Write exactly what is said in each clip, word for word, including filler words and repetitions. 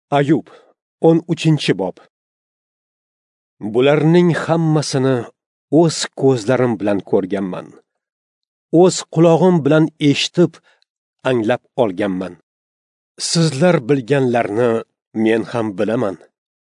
Ayub o'n uchinchi bob. Bularning hammasini o'z ko'zlarim bilan ko'rganman. O'z quloqim bilan eshitib, anglab olganman. Sizlar bilganlarni men ham bilaman.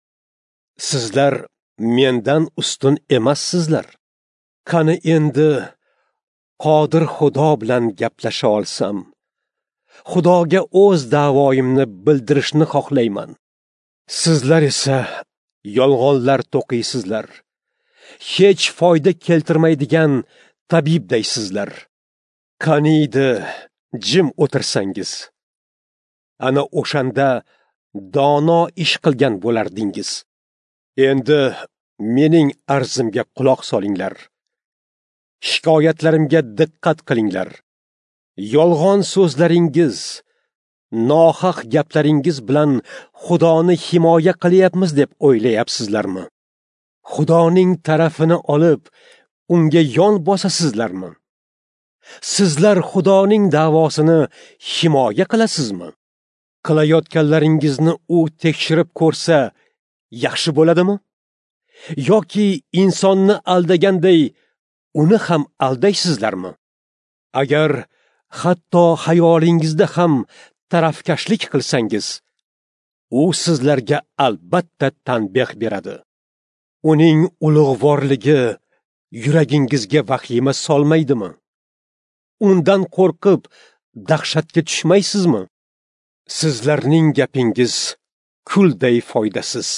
Sizlar mendan ustun emassizlar. Qani endi Qodir Xudo bilan gaplasha olsam, Xudoga o'z da'voyimni bildirishni xohlayman. Sizlar esa yolg'onlar to'qiysizlar. Hech foyda keltirmaydigan tabibdaysizlar. Qaniydi jim o'tirsangiz, ana o'shanda dono ish qilgan bo'lardingiz. Endi mening arzimga quloq solinglar. Shikoyatlarimga diqqat qilinglar. Yolg'on so'zlaringiz, nohaq gaplaringiz bilan Xudoni himoya qilyapmiz deb o'ylayapsizlarmi? Xudoning tarafini olib, unga yon bosasizlarmi? Sizlar Xudoning da'vosini himoya qilasizmi? Qilayotganlaringizni u tekshirib ko'rsa, yaxshi bo'ladimi? Yoki insonni aldaganday uni ham aldaysizlarmi? Agar hatto xayolingizda ham tarafkashlik qilsangiz, u sizlarga albatta tanbeh beradi. Uning ulug'vorligi yuragingizga vahima solmaydimi? Undan qo'rqib dahshatga tushmaysizmi? Sizlarning gapingiz kulday foydasiz.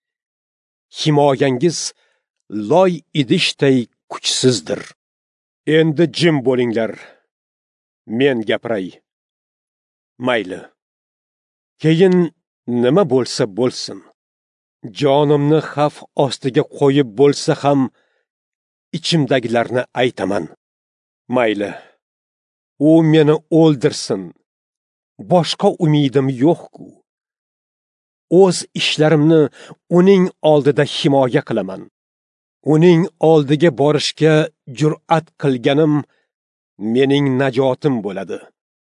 Himoyangiz loy idishday kuchsizdir. Endi jim bo'linglar. Men gapiray. Mayli. Keyin nima bo'lsa bo'lsin. Jonimni xavf ostiga qo'yib bo'lsa ham ichimdagilarni aytaman. Mayli. U meni o'ldirsin. Boshqa umidim yo'q-ku. O'z ishlarimni uning oldida himoya qilaman. Uning oldiga borishga jur'at qilganim mening najotim bo'ladi.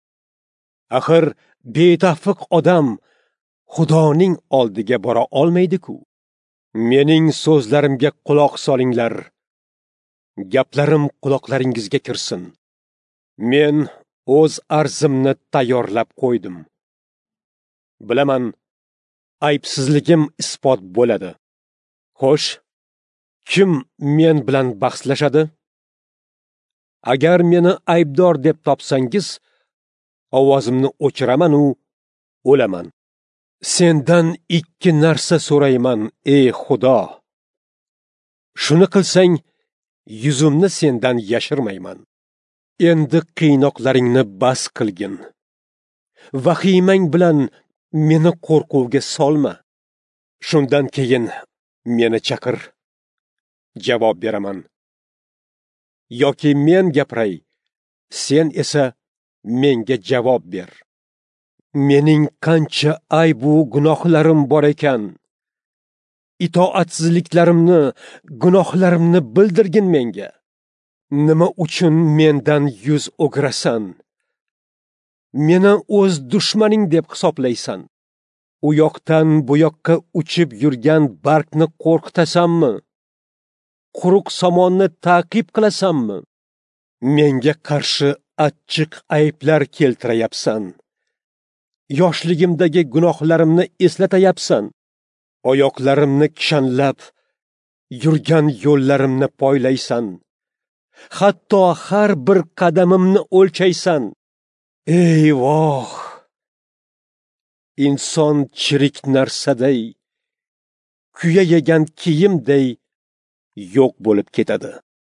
Axir betafviq odam Xudoning oldiga bora olmaydi-ku. Mening so'zlarimga quloq solinglar. Gaplarim quloqlaringizga kirsin. Men o'z arzimni tayyorlab qo'ydim. Bilaman, aybsizligim isbot bo'ladi. Xo'sh, kim men bilan bahslashadi? Agar meni aybdor deb topsangiz, ovozimni o'chiraman u o'laman. Sendan ikki narsa so'rayman, ey Xudo. Shuni qilsang, yuzimni sendan yashirmayman. Endi qiynoqlaringni bas qilgin. Vahimang bilan meni qo'rquvga solma. Shundan keyin meni chaqir. Javob beraman. Yoki men gapiray, sen esa menga javob ber. Mening qancha aybu gunohlarim bor ekan. Itoatsizliklarimni, gunohlarimni bildirgin menga. Nima uchun mendan yuz o'girasan? Meni o'z dushmaning deb hisoblaysan. U yoqdan bu yoqqa uchib yurgan barqni qo'rqitasanmi? Quruq somonni ta'qib qilasanmi? Menga qarshi achchiq ayblar keltirayapsan. Yoshligimdagi gunohlarimni eslatayapsan. Oyoqlarimni kishanlab, yurgan yo'llarimni poylaysan. Hatto har bir qadamimni o'lchaysan. Ey voh! Inson chirik narsaday, kuya yegan kiyimday yo'q bo'lib ketadi.